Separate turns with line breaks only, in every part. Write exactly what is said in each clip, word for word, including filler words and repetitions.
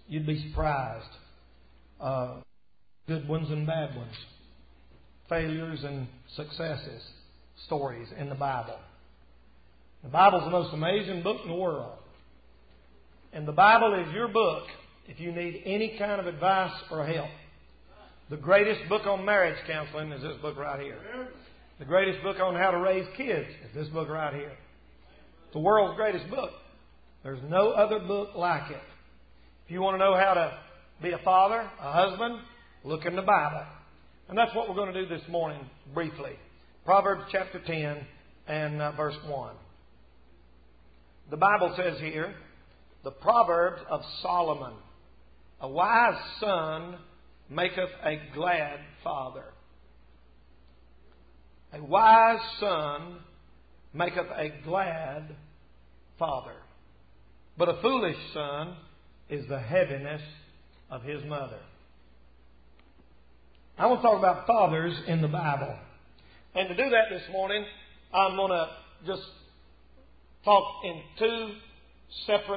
you'd be surprised. Uh, good ones and bad ones. Failures and successes. Stories in the Bible. The Bible's the most amazing book in the world. And the Bible is your book if you need any kind of advice or help. The greatest book on marriage counseling is this book right here. The greatest book on how to raise kids is this book right here. The world's greatest book. There's no other book like it. If you want to know how to be a father, a husband, look in the Bible. And that's what we're going to do this morning briefly. Proverbs chapter ten and uh, verse one. The Bible says here, the Proverbs of Solomon. A wise son maketh a glad father. A wise son maketh a glad father. But a foolish son is the heaviness of his mother. I want to talk about fathers in the Bible. And to do that this morning, I'm going to just talk in two separate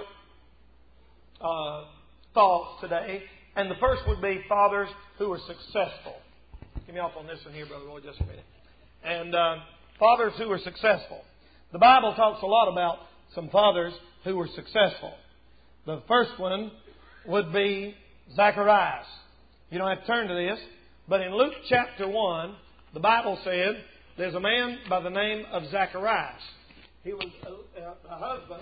uh, thoughts today. And the first would be fathers who are successful. Give me off on this one here, Brother Roy, just a minute. And uh, fathers who are successful. The Bible talks a lot about some fathers who were successful. The first one would be Zacharias. You don't have to turn to this. But in Luke chapter one, the Bible said there's a man by the name of Zacharias. He was a, a husband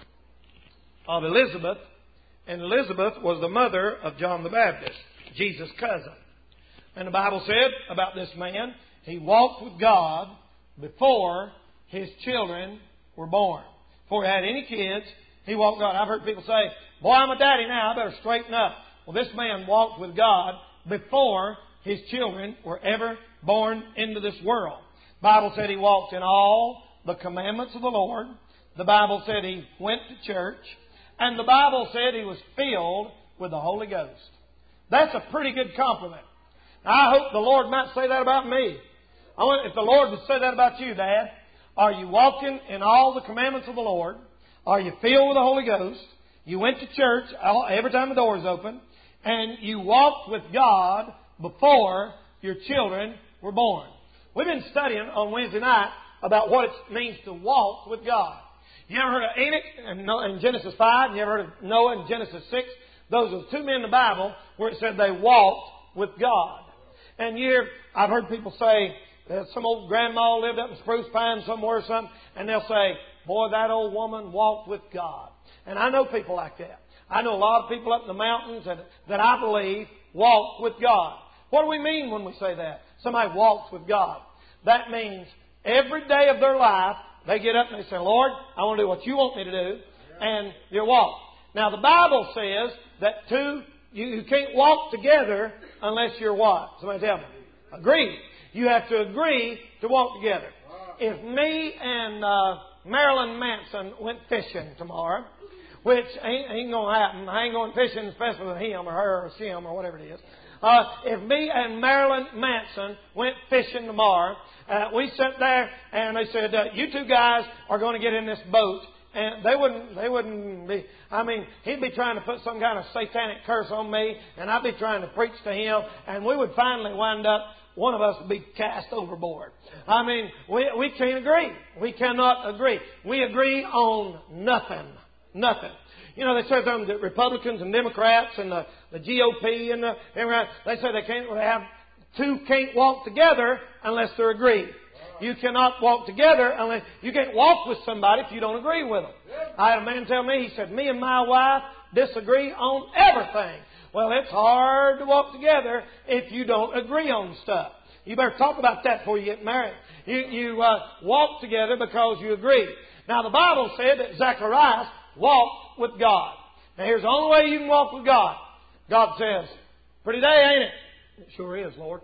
of Elizabeth. And Elizabeth was the mother of John the Baptist, Jesus' cousin. And the Bible said about this man, he walked with God before his children were born. Before he had any kids, he walked with God. I've heard people say, boy, I'm a daddy now, I better straighten up. Well, this man walked with God before his children were ever born into this world. The Bible said he walked in all the commandments of the Lord. The Bible said he went to church. And the Bible said he was filled with the Holy Ghost. That's a pretty good compliment. Now, I hope the Lord might say that about me. I want, if the Lord would say that about you, Dad, are you walking in all the commandments of the Lord? Are you filled with the Holy Ghost? You went to church every time the door is open. And you walked with God before your children were born. We've been studying on Wednesday night about what it means to walk with God. You ever heard of Enoch in Genesis five? You ever heard of Noah in Genesis six? Those are the two men in the Bible where it said they walked with God. And you hear, I've heard people say that some old grandma lived up in Spruce Pine somewhere or something, and they'll say, boy, that old woman walked with God. And I know people like that. I know a lot of people up in the mountains that, that I believe walk with God. What do we mean when we say that? Somebody walks with God. That means every day of their life, they get up and they say, Lord, I want to do what you want me to do. And you walk. Now, the Bible says that two, you, you can't walk together unless you're what? Somebody tell me. Agree. You have to agree to walk together. If me and uh, Marilyn Manson went fishing tomorrow, which ain't, ain't going to happen. I ain't going fishing especially with him or her or him or whatever it is. Uh, if me and Marilyn Manson went fishing tomorrow, uh, we sat there and they said, uh, you two guys are going to get in this boat. And they wouldn't, they wouldn't be, I mean, he'd be trying to put some kind of satanic curse on me and I'd be trying to preach to him and we would finally wind up, one of us would be cast overboard. I mean, we, we can't agree. We cannot agree. We agree on nothing. Nothing. You know, they say them the Republicans and Democrats and the, the G O P and the, they say they can't they have two can't walk together unless they're agreed. You cannot walk together unless you can't walk with somebody if you don't agree with them. I had a man tell me, he said, me and my wife disagree on everything. Well, it's hard to walk together if you don't agree on stuff. You better talk about that before you get married. You, you uh, walk together because you agree. Now, the Bible said that Zacharias walked with God. Now, here's the only way you can walk with God. God says, pretty day, ain't it? It sure is, Lord.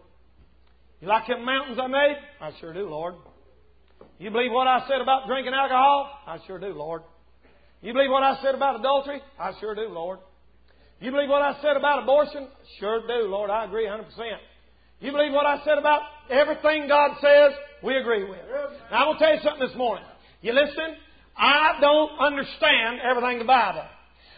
You like them mountains I made? I sure do, Lord. You believe what I said about drinking alcohol? I sure do, Lord. You believe what I said about adultery? I sure do, Lord. You believe what I said about abortion? Sure do, Lord. I agree one hundred percent. You believe what I said about everything God says? We agree with. Now, I'm going to tell you something this morning. You listen? I don't understand everything in the Bible.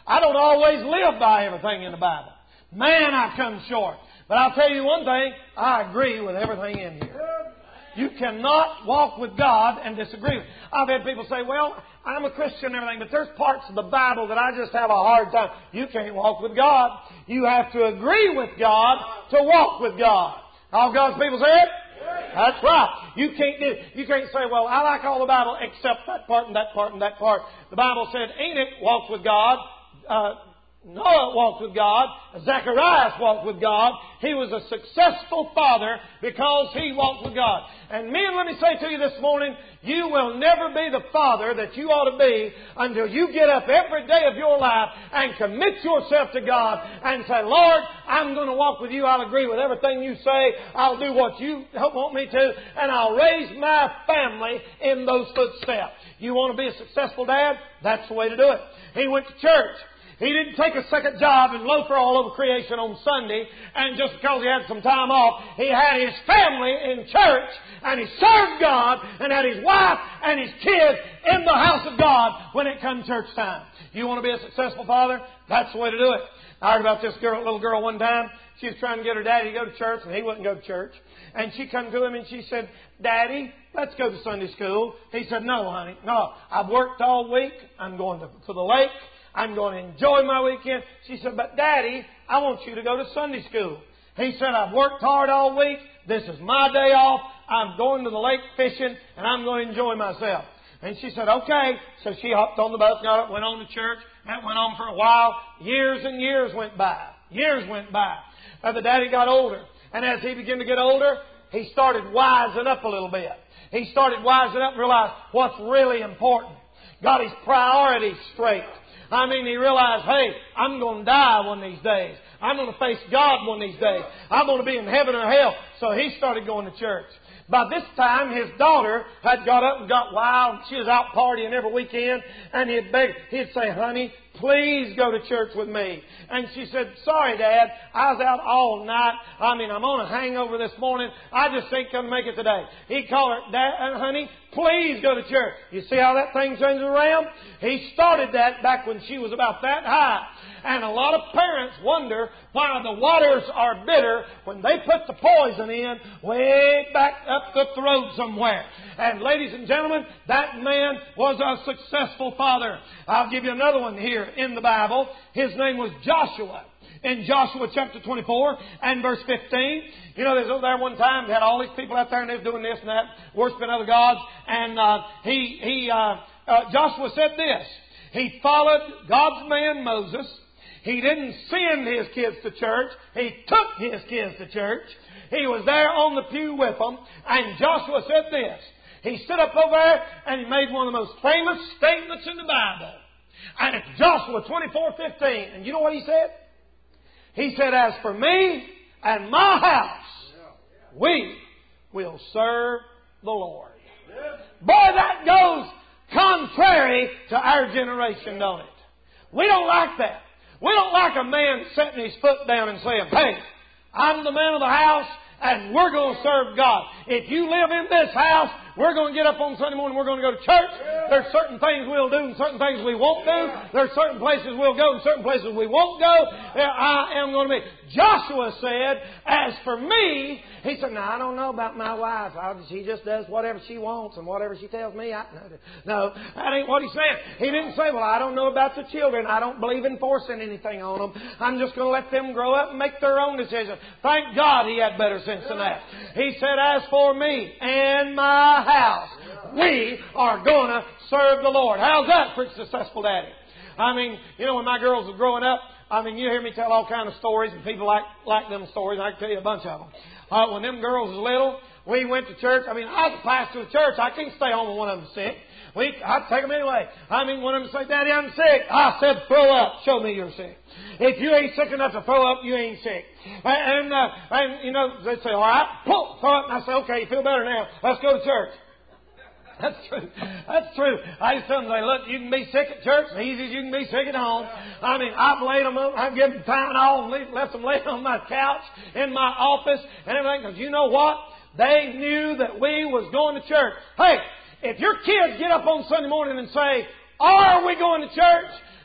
I don't always live by everything in the Bible. Man, I've come short. But I'll tell you one thing, I agree with everything in here. You cannot walk with God and disagree. I've had people say, well, I'm a Christian and everything, but there's parts of the Bible that I just have a hard time. You can't walk with God. You have to agree with God to walk with God. All God's people say it? That's right. You can't do, you can't say, well, I like all the Bible except that part and that part and that part. The Bible said Enoch walked with God. Uh, Noah walked with God. Zacharias walked with God. He was a successful father because he walked with God. And men, let me say to you this morning, you will never be the father that you ought to be until you get up every day of your life and commit yourself to God and say, Lord, I'm going to walk with you. I'll agree with everything you say. I'll do what you want me to. And I'll raise my family in those footsteps. You want to be a successful dad? That's the way to do it. He went to church. He didn't take a second job and loafer all over creation on Sunday, and just because he had some time off, he had his family in church, and he served God, and had his wife and his kids in the house of God when it come church time. You want to be a successful father? That's the way to do it. I heard about this girl, little girl one time. She was trying to get her daddy to go to church, and he wouldn't go to church. And she come to him and she said, Daddy, let's go to Sunday school. He said, no, honey, no. I've worked all week. I'm going to, to the lake. I'm going to enjoy my weekend. She said, but Daddy, I want you to go to Sunday school. He said, I've worked hard all week. This is my day off. I'm going to the lake fishing, and I'm going to enjoy myself. And she said, okay. So she hopped on the bus, got up, went on to church. That went on for a while. Years and years went by. Years went by. Now the daddy got older. And as he began to get older, he started wising up a little bit. He started wising up and realized what's really important. Got his priorities straight. I mean, he realized, hey, I'm going to die one of these days. I'm going to face God one of these days. I'm going to be in heaven or hell. So he started going to church. By this time, his daughter had got up and got wild. She was out partying every weekend. And he'd beg, he'd say, honey, please go to church with me. And she said, sorry, Dad, I was out all night. I mean, I'm on a hangover this morning. I just ain't going to make it today. He'd call her, Dad, honey, please go to church. You see how that thing changes around? He started that back when she was about that high. And a lot of parents wonder why the waters are bitter when they put the poison in way back up the throat somewhere. And ladies and gentlemen, that man was a successful father. I'll give you another one here in the Bible. His name was Joshua. In Joshua chapter twenty-four and verse fifteen. You know, there's over there one time, they had all these people out there and they was doing this and that, worshiping other gods. And uh, he, he, uh, uh, Joshua said this. He followed God's man Moses. He didn't send his kids to church. He took his kids to church. He was there on the pew with them. And Joshua said this. He stood up over there and he made one of the most famous statements in the Bible. And it's Joshua twenty-four fifteen. And you know what he said? He said, as for me and my house, we will serve the Lord. Boy, that goes contrary to our generation, don't it? We don't like that. We don't like a man setting his foot down and saying, hey, I'm the man of the house and we're going to serve God. If you live in this house, we're going to get up on Sunday morning, we're going to go to church. There's certain things we'll do and certain things we won't do. There's certain places we'll go and certain places we won't go. I am going to be. Joshua said, as for me, he said, now I don't know about my wife. She just does whatever she wants and whatever she tells me. I, no, that ain't what he said. He didn't say, well, I don't know about the children. I don't believe in forcing anything on them. I'm just going to let them grow up and make their own decisions. Thank God he had better sense than that. He said, as for me and my house, we are going to serve the Lord. How's that for a successful daddy? I mean, you know, when my girls were growing up, I mean, you hear me tell all kinds of stories, and people like like them stories. I can tell you a bunch of them. Uh, when them girls was little, we went to church. I mean, I was the pastor of the church. I can't stay home when one of them sick. We, I'd take them anyway. I mean, one of them say, Daddy, I'm sick. I said, throw up. Show me you're sick. If you ain't sick enough to throw up, you ain't sick. And, uh, and you know, they'd say, all right, pull, throw up. And I say, okay, you feel better now. Let's go to church. That's true. That's true. I used to tell them, look, you can be sick at church as easy as you can be sick at home. I mean, I've laid them up. I've given them Tylenol and left them laying on my couch in my office and everything. Because you know what? They knew that we was going to church. Hey, if your kids get up on Sunday morning and say, are we going to church?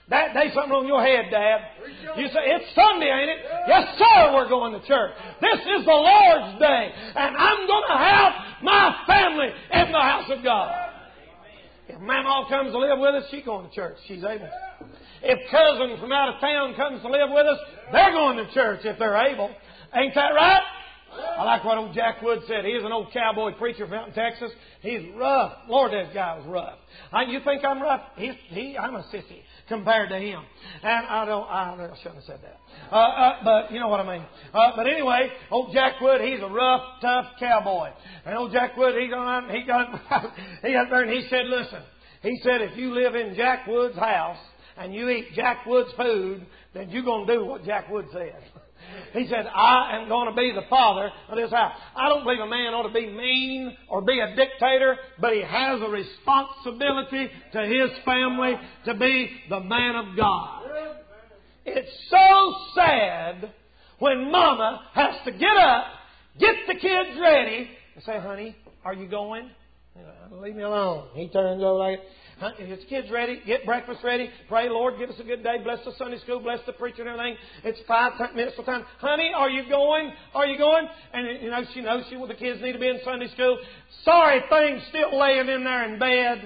That day something on your head, Dad. You say, it's Sunday, ain't it? Yes, sir, we're going to church. This is the Lord's day. And I'm going to have my family in the house of God. If Mama comes to live with us, she's going to church. She's able. If cousin from out of town comes to live with us, they're going to church if they're able. Ain't that right? I like what old Jack Wood said. He is an old cowboy preacher from out in Texas. He's rough. Lord, that guy was rough. I, you think I'm rough? He's, he, I'm a sissy compared to him. And I don't, I, I shouldn't have said that. Uh, uh, but you know what I mean. Uh, but anyway, old Jack Wood, he's a rough, tough cowboy. And old Jack Wood, he got, he got, he got there and he said, listen, he said, if you live in Jack Wood's house and you eat Jack Wood's food, then you're going to do what Jack Wood said. He said, I am going to be the father of this house. I don't believe a man ought to be mean or be a dictator, but he has a responsibility to his family to be the man of God. It's so sad when Mama has to get up, get the kids ready, and say, honey, are you going? Leave me alone. He turns over like, his kids ready, get breakfast ready, pray, Lord, give us a good day, bless the Sunday school, bless the preacher and everything. It's five minutes till time. Honey, are you going? Are you going? And, you know, she knows she, well, the kids need to be in Sunday school. Sorry thing's still laying in there in bed.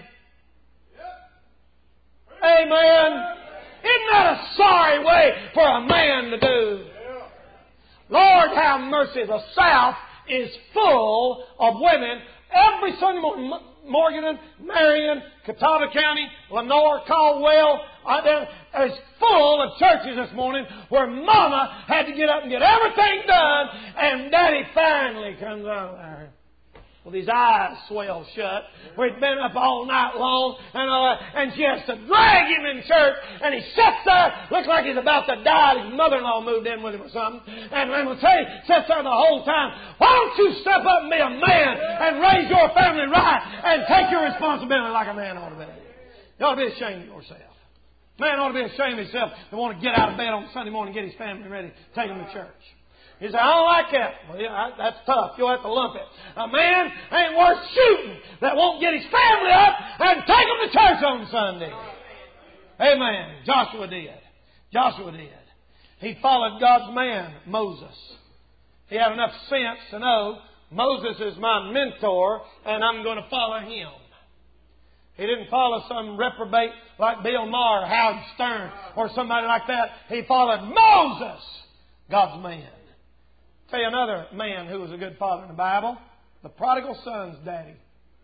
Amen. Isn't that a sorry way for a man to do? Lord, have mercy. The South is full of women every Sunday morning. Morgan, Marion, Catawba County, Lenore, Caldwell, uh, is full of churches this morning where Mama had to get up and get everything done, and Daddy finally comes out there with his eyes swelled shut, where he'd been up all night long, and all that, and she has to drag him in church, and he sits there, looks like he's about to die. His mother-in-law moved in with him or something, and I will tell you, sits there the whole time. Why don't you step up and be a man and raise your family right and take your responsibility like a man ought to be? You ought to be ashamed of yourself. Man ought to be ashamed of himself to want to get out of bed on Sunday morning and get his family ready, take them to church. He said, I don't like that. Well, yeah, that's tough. You'll have to lump it. A man ain't worth shooting that won't get his family up and take them to church on Sunday. Amen. Joshua did. Joshua did. He followed God's man, Moses. He had enough sense to know Moses is my mentor and I'm going to follow him. He didn't follow some reprobate like Bill Maher or Howard Stern or somebody like that. He followed Moses, God's man. Tell you another man who was a good father in the Bible, the prodigal son's daddy.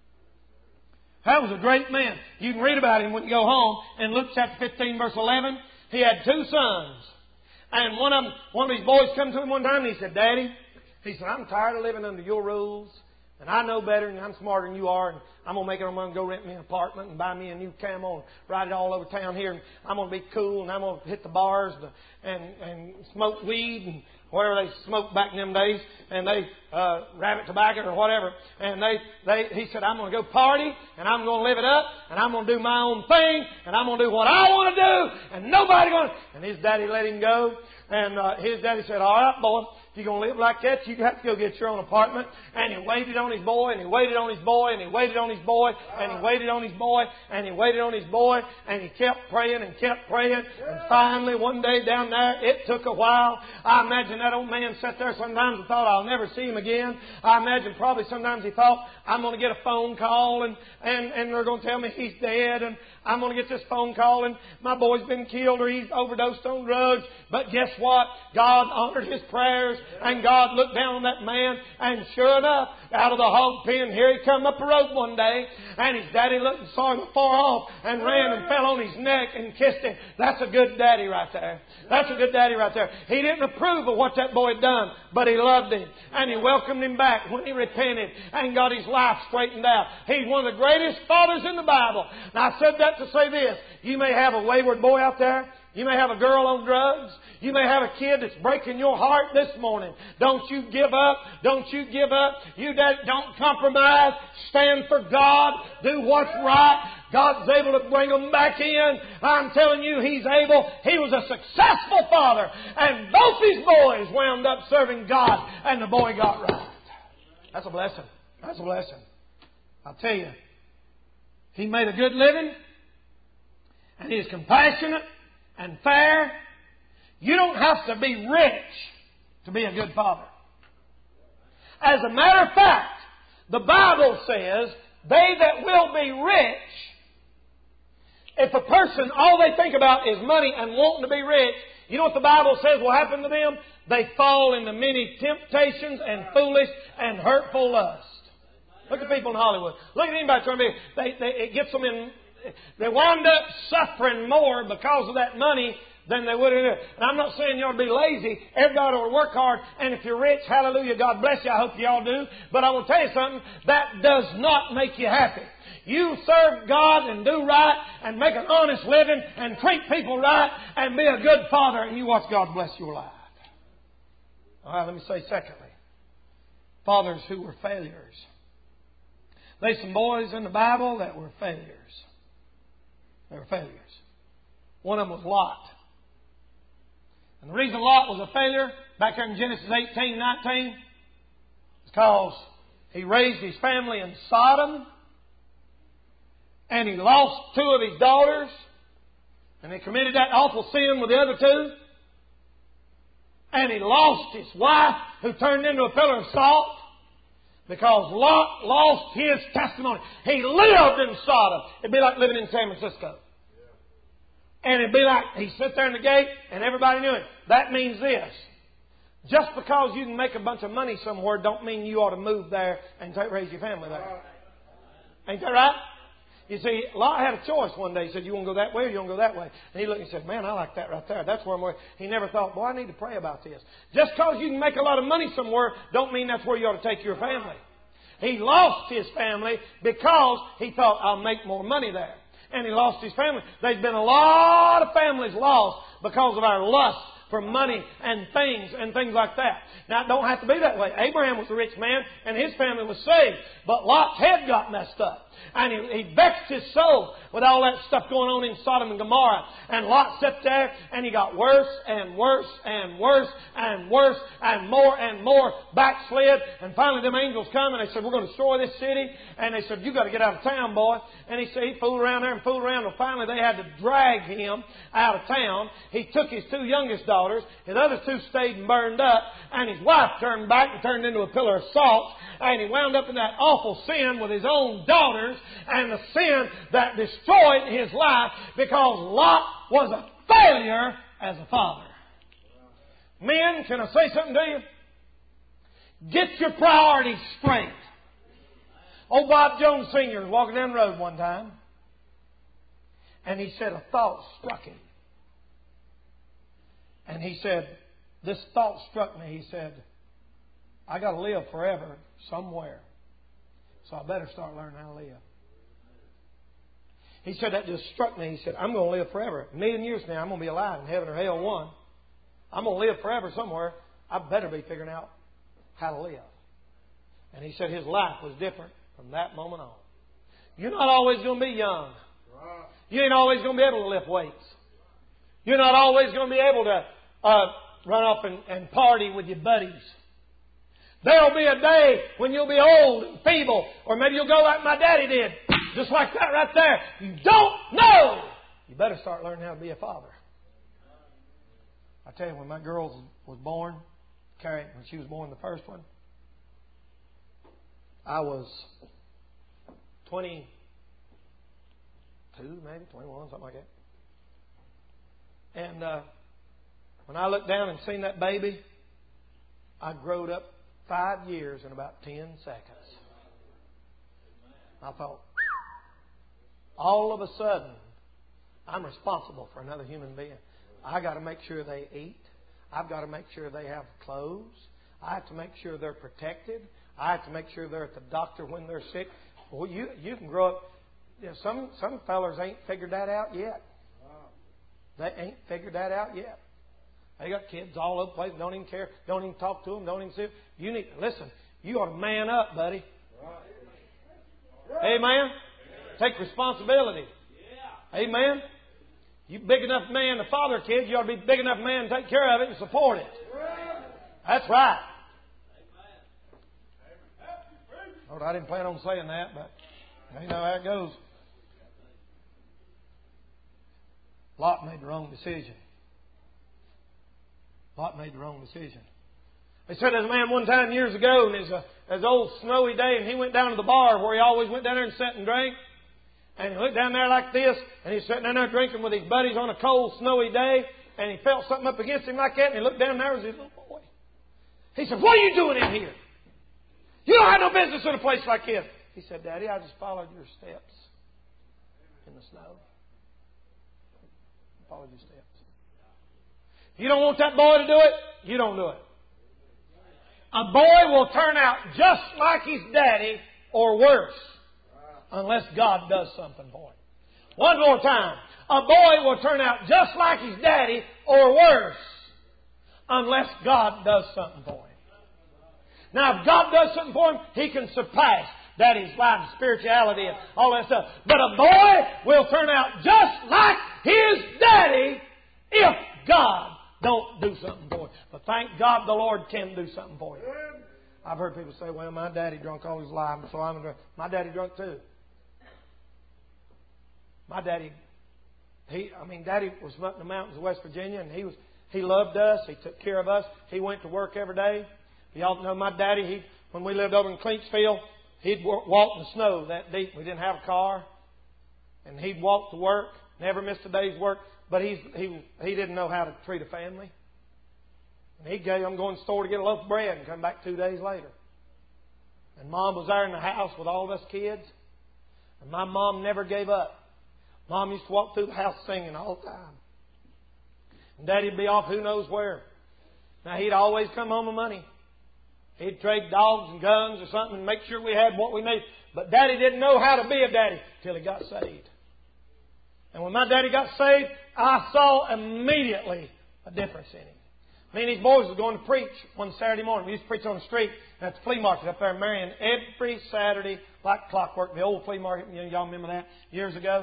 That was a great man. You can read about him when you go home in Luke chapter fifteen, verse eleven. He had two sons. And one of them, one of his boys come to him one time and he said, Daddy, he said, I'm tired of living under your rules. And I know better and I'm smarter than you are. And I'm going to make it. I'm going to go rent me an apartment and buy me a new Camel and ride it all over town here. And I'm going to be cool and I'm going to hit the bars and, and smoke weed and whatever they smoked back in them days. And they, uh, rabbit tobacco or whatever. And they, they, he said, I'm going to go party and I'm going to live it up and I'm going to do my own thing and I'm going to do what I want to do and nobody going to. And his daddy let him go. And, uh, his daddy said, all right, boy. If you're going to live like that, you have to go get your own apartment. And he waited on his boy, and he waited on his boy, and he waited on his boy, and he waited on his boy, and he waited on his boy, and he kept praying and kept praying. And finally, one day down there, it took a while. I imagine that old man sat there sometimes and thought, I'll never see him again. I imagine probably sometimes he thought, I'm going to get a phone call, and, and, and they're going to tell me he's dead, and I'm going to get this phone call, and my boy's been killed, or he's overdosed on drugs. But guess what? God honored his prayers. And God looked down on that man, and sure enough, out of the hog pen, here he come up the road one day, and his daddy looked and saw him afar off, and ran and fell on his neck and kissed him. That's a good daddy right there. That's a good daddy right there. He didn't approve of what that boy had done, but he loved him, and he welcomed him back when he repented and got his life straightened out. He's one of the greatest fathers in the Bible. Now, I said that to say this. You may have a wayward boy out there. You may have a girl on drugs. You may have a kid that's breaking your heart this morning. Don't you give up. Don't you give up. You don't compromise. Stand for God. Do what's right. God's able to bring them back in. I'm telling you, He's able. He was a successful father. And both his boys wound up serving God. And the boy got right. That's a blessing. That's a blessing. I'll tell you. He made a good living. And he's compassionate. and fair. You don't have to be rich to be a good father. As a matter of fact, the Bible says, they that will be rich, if a person, all they think about is money and wanting to be rich, you know what the Bible says will happen to them? They fall into many temptations and foolish and hurtful lust. Look at people in Hollywood. Look at anybody trying to be... They, they, it gets them in... They wind up suffering more because of that money than they would have. And I'm not saying you ought to be lazy. Everybody ought to work hard. And if you're rich, hallelujah, God bless you. I hope you all do. But I will tell you something. That does not make you happy. You serve God and do right and make an honest living and treat people right and be a good father, and you watch God bless your life. All right, let me say secondly, fathers who were failures. There's some boys in the Bible that were failures. They were failures. One of them was Lot. And the reason Lot was a failure, back there in Genesis eighteen, nineteen, is because he raised his family in Sodom, and he lost two of his daughters, and he committed that awful sin with the other two, and he lost his wife, who turned into a pillar of salt, because Lot lost his testimony. He lived in Sodom. It'd be like living in San Francisco. And it'd be like he'd sit there in the gate and everybody knew it. That means this. Just because you can make a bunch of money somewhere don't mean you ought to move there and take, raise your family there. Ain't that right? You see, Lot had a choice one day. He said, you want to go that way or you want to go that way? And he looked and said, man, I like that right there. That's where I'm going. He never thought, boy, I need to pray about this. Just because you can make a lot of money somewhere don't mean that's where you ought to take your family. He lost his family because he thought, I'll make more money there. And he lost his family. There's been a lot of families lost because of our lust for money and things and things like that. Now, it don't have to be that way. Abraham was a rich man and his family was saved. But Lot's head got messed up. And he, he vexed his soul with all that stuff going on in Sodom and Gomorrah. And Lot sat there and he got worse and worse and worse and worse and more and more backslid. And finally them angels come and they said, we're going to destroy this city. And they said, you got to get out of town, boy. And he said, he fooled around there and fooled around. And finally they had to drag him out of town. He took his two youngest daughters. His other two stayed and burned up. And his wife turned back and turned into a pillar of salt. And he wound up in that awful sin with his own daughters and the sin that destroyed his life because Lot was a failure as a father. Men, can I say something to you? Get your priorities straight. Old Bob Jones Senior was walking down the road one time and he said a thought struck him. And he said, this thought struck me. He said, I got to live forever somewhere. So I better start learning how to live. He said, that just struck me. He said, I'm going to live forever. A million years now, I'm going to be alive in heaven or hell one. I'm going to live forever somewhere. I better be figuring out how to live. And he said his life was different from that moment on. You're not always going to be young. You ain't always going to be able to lift weights. You're not always going to be able to uh, run up and, and party with your buddies. There'll be a day when you'll be old and feeble, or maybe you'll go like my daddy did, just like that right there. You don't know. You better start learning how to be a father. I tell you, when my girl was born, Carrie, when she was born, the first one, I was twenty-two, maybe twenty-one, something like that. And uh, when I looked down and seen that baby, I growed up five years in about ten seconds. I thought, all of a sudden, I'm responsible for another human being. I got to make sure they eat. I've got to make sure they have clothes. I have to make sure they're protected. I have to make sure they're at the doctor when they're sick. Well, you you can grow up. You know, some some fellers ain't figured that out yet. They ain't figured that out yet. They got kids all over the place. Don't even care. Don't even talk to them. Don't even see them. You need listen. You ought to man up, buddy. Amen. Take responsibility. Amen. You big enough man to father kids, you ought to be big enough man to take care of it and support it. That's right. Lord, I didn't plan on saying that, but you know how it goes. Lot made the wrong decision. Lot made the wrong decision. They said there's a man one time years ago, and it was a, it was an old snowy day, and he went down to the bar where he always went down there and sat and drank. And he looked down there like this, and he's sitting down there drinking with his buddies on a cold, snowy day, and he felt something up against him like that, and he looked down there, was his little boy. He said, "What are you doing in here? You don't have no business in a place like this." He said, "Daddy, I just followed your steps in the snow. Followed your steps. You don't want that boy to do it? You don't do it. A boy will turn out just like his daddy or worse unless God does something for him." One more time. A boy will turn out just like his daddy or worse unless God does something for him. Now, if God does something for him, he can surpass daddy's life and spirituality and all that stuff. But a boy will turn out just like his daddy if God don't do something for him. But thank God the Lord can do something for you. I've heard people say, "Well, my daddy drunk all his life, so I'm drunk." My daddy drunk too. My daddy, he, I mean, Daddy was up in the mountains of West Virginia, and he was, he loved us. He took care of us. He went to work every day. Y'all know my daddy, he, when we lived over in Cleansfield, he'd walk in the snow that deep. We didn't have a car. And he'd walk to work, never missed a day's work. But he's, he he didn't know how to treat a family. And he'd go, "I'm going to the store to get a loaf of bread," and come back two days later. And Mom was there in the house with all of us kids. And my mom never gave up. Mom used to walk through the house singing all the time. And Daddy'd be off who knows where. Now, he'd always come home with money. He'd trade dogs and guns or something and make sure we had what we needed. But Daddy didn't know how to be a daddy till he got saved. And when my daddy got saved, I saw immediately a difference in him. Me and his boys were going to preach one Saturday morning. We used to preach on the street at the flea market up there in Marion every Saturday, like clockwork. The old flea market, you know, y'all remember that years ago?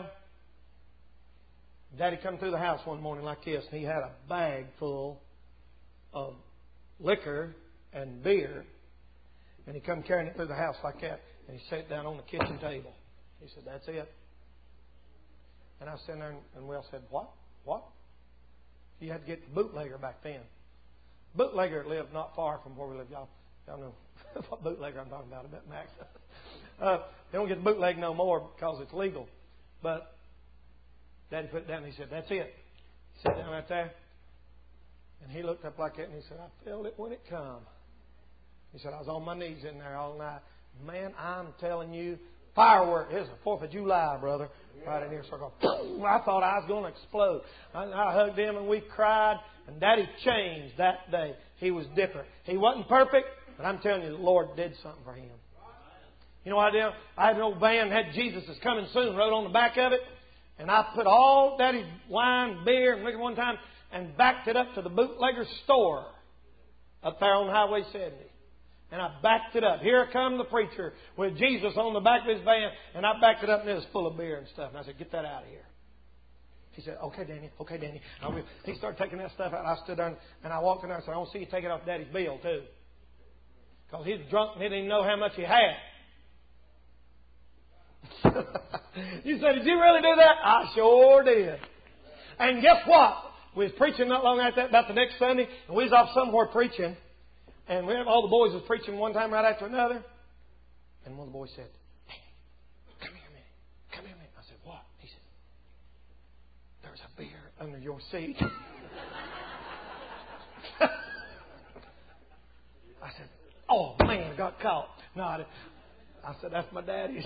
Daddy come through the house one morning like this, and he had a bag full of liquor and beer, and he come carrying it through the house like that, and he sat down on the kitchen table. He said, "That's it." And I was sitting there, and Will said, "What? What?" You had to get the bootlegger back then. Bootlegger lived not far from where we live. Y'all, y'all know what bootlegger I'm talking about a bit, Max. uh, they don't get the bootleg no more because it's legal. But Daddy put it down and he said, "That's it." He sat down right there. And he looked up like that and he said, "I felt it when it come." He said, "I was on my knees in there all night. Man, I'm telling you, fireworks. It was the fourth of July, brother. Right in here, circle. I thought I was going to explode. I, I hugged him and we cried. And Daddy changed that day. He was different. He wasn't perfect, but I'm telling you, the Lord did something for him. You know what I did? I had an old van, had "Jesus is Coming Soon" wrote on the back of it. And I put all Daddy's wine, beer, and liquor one time and backed it up to the bootlegger store up there on Highway seventy. And I backed it up. Here come the preacher with Jesus on the back of his van. And I backed it up and it was full of beer and stuff. And I said, "Get that out of here." He said, "Okay, Danny. Okay, Danny." I will. He started taking that stuff out. I stood there and I walked in there and said, "I want to see you take it off Daddy's bill too." Because he was drunk and he didn't even know how much he had. You said, "Did you really do that?" I sure did. And guess what? We was preaching not long after that, about the next Sunday, and we was off somewhere preaching. And we had all the boys was preaching one time right after another. And one of the boys said, "Hey, come here a minute. Come here a minute." I said, "What?" He said, "There's a beer under your seat." I said, "Oh, man, I got caught." No, I didn't. I said, "That's my daddy's."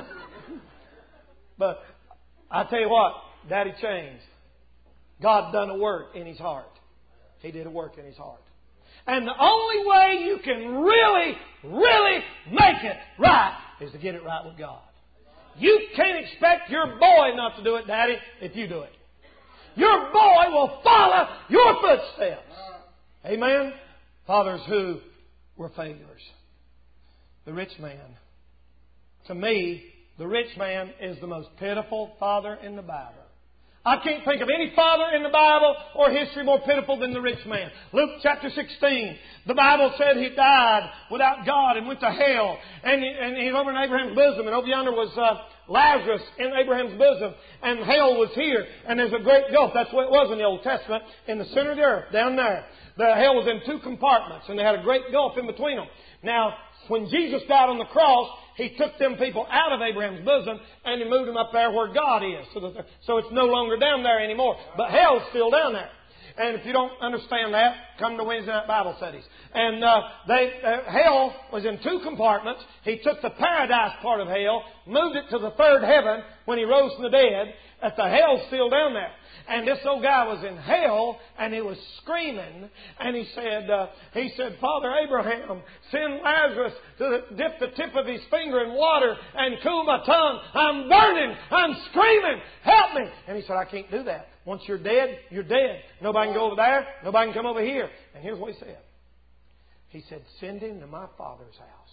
But I tell you what, Daddy changed. God done a work in his heart. He did a work in his heart. And the only way you can really, really make it right is to get it right with God. You can't expect your boy not to do it, Daddy, if you do it. Your boy will follow your footsteps. Amen? Fathers who were failures. The rich man. To me, the rich man is the most pitiful father in the Bible. I can't think of any father in the Bible or history more pitiful than the rich man. Luke chapter sixteen. The Bible said he died without God and went to hell. And, he, and he's over in Abraham's bosom. And over yonder was uh, Lazarus in Abraham's bosom, and hell was here, and there's a great gulf. That's what it was in the Old Testament, in the center of the earth, down there. The hell was in two compartments, and they had a great gulf in between them. Now, when Jesus died on the cross, He took them people out of Abraham's bosom, and He moved them up there where God is. So, that so it's no longer down there anymore. But hell's still down there. And if you don't understand that, come to Wednesday night Bible studies. And uh, they, uh, hell was in two compartments. He took the paradise part of hell, moved it to the third heaven when He rose from the dead. At the hell's still down there. And this old guy was in hell, and he was screaming. And he said, uh, he said, Father Abraham, send Lazarus to dip the tip of his finger in water and cool my tongue. I'm burning. I'm screaming. Help me. And he said, I can't do that. Once you're dead, you're dead. Nobody can go over there. Nobody can come over here. And here's what he said. He said, send him to my Father's house.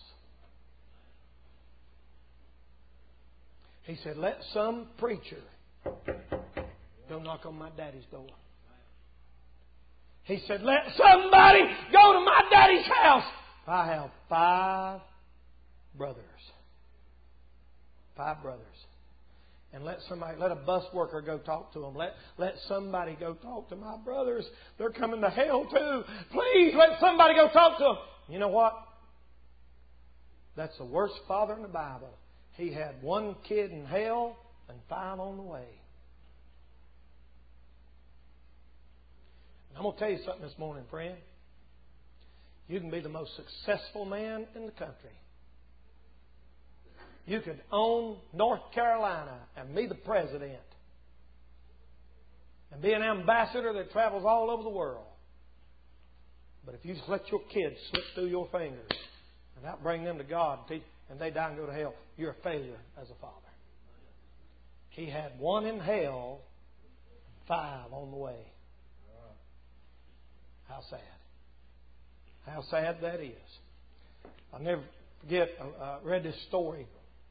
He said, let some preacher go knock on my daddy's door. He said, let somebody go to my daddy's house. I have five brothers. Five brothers. And let somebody, let a bus worker go talk to them. Let, let somebody go talk to my brothers. They're coming to hell too. Please let somebody go talk to them. You know what? That's the worst father in the Bible. He had one kid in hell and five on the way. I'm going to tell you something this morning, friend. You can be the most successful man in the country. You could own North Carolina and be the president. And be an ambassador that travels all over the world. But if you just let your kids slip through your fingers and not bring them to God and they die and go to hell, you're a failure as a father. He had one in hell, five on the way. How sad. How sad that is. I'll never forget, I uh, read this story.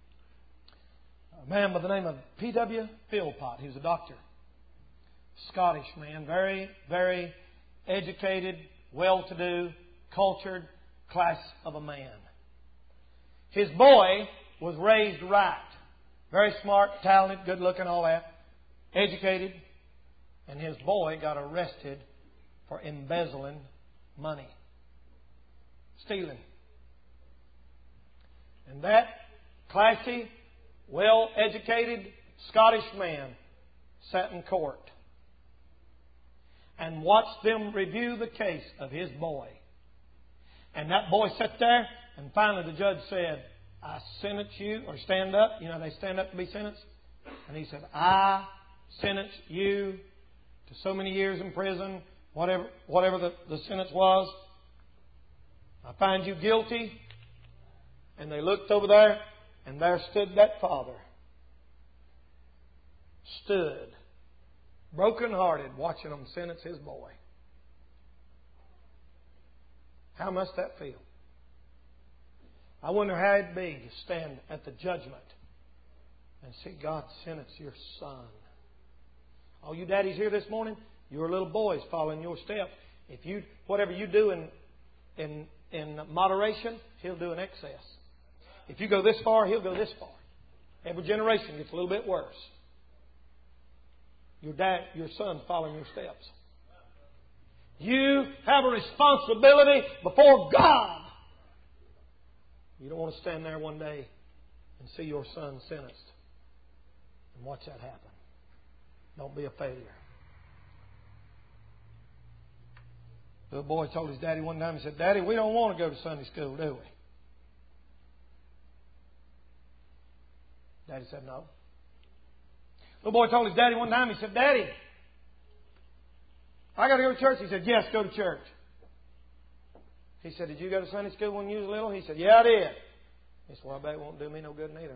A man by the name of P W Philpott. He was a doctor. Scottish man. Very, very educated, well-to-do, cultured class of a man. His boy was raised right. Very smart, talented, good-looking, all that. Educated. And his boy got arrested for embezzling money. Stealing. And that classy, well-educated Scottish man sat in court and watched them review the case of his boy. And that boy sat there, and finally the judge said, I sentence you, or stand up. You know, they stand up to be sentenced. And he said, I sentence you to so many years in prison, whatever whatever the, the sentence was. I find you guilty. And they looked over there, and there stood that father. Stood, broken-hearted, watching them sentence his boy. How must that feel? I wonder how it'd be to stand at the judgment and see God sentence your son. All you daddies here this morning, your little boys following your steps. If you, whatever you do in in in moderation, he'll do in excess. If you go this far, he'll go this far. Every generation gets a little bit worse. Your dad, your son's following your steps. You have a responsibility before God. You don't want to stand there one day and see your son sentenced and watch that happen. Don't be a failure. The little boy told his daddy one time, he said, Daddy, we don't want to go to Sunday school, do we? Daddy said, no. Little boy told his daddy one time, he said, Daddy, I got to go to church. He said, yes, go to church. He said, did you go to Sunday school when you was little? He said, yeah, I did. He said, well, I bet it won't do me no good neither.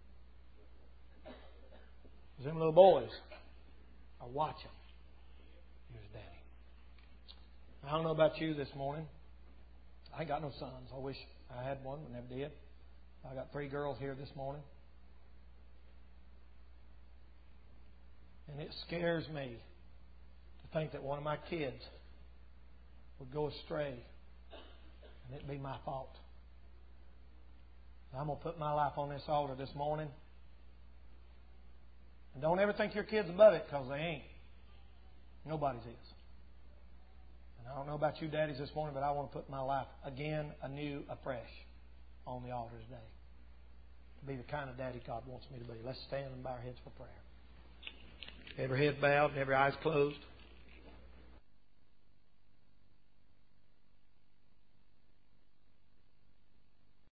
Because them little boys are watching. Here's Daddy. I don't know about you this morning. I ain't got no sons. I wish I had one, but never did. I got three girls here this morning. And it scares me to think that one of my kids would go astray and it'd be my fault. I'm going to put my life on this altar this morning And don't ever think your kid's above it, because they ain't. Nobody's is. And I don't know about you daddies this morning, but I want to put my life again, anew, afresh on the altar today. To be the kind of daddy God wants me to be. Let's stand and bow our heads for prayer. Every head bowed and every eyes closed.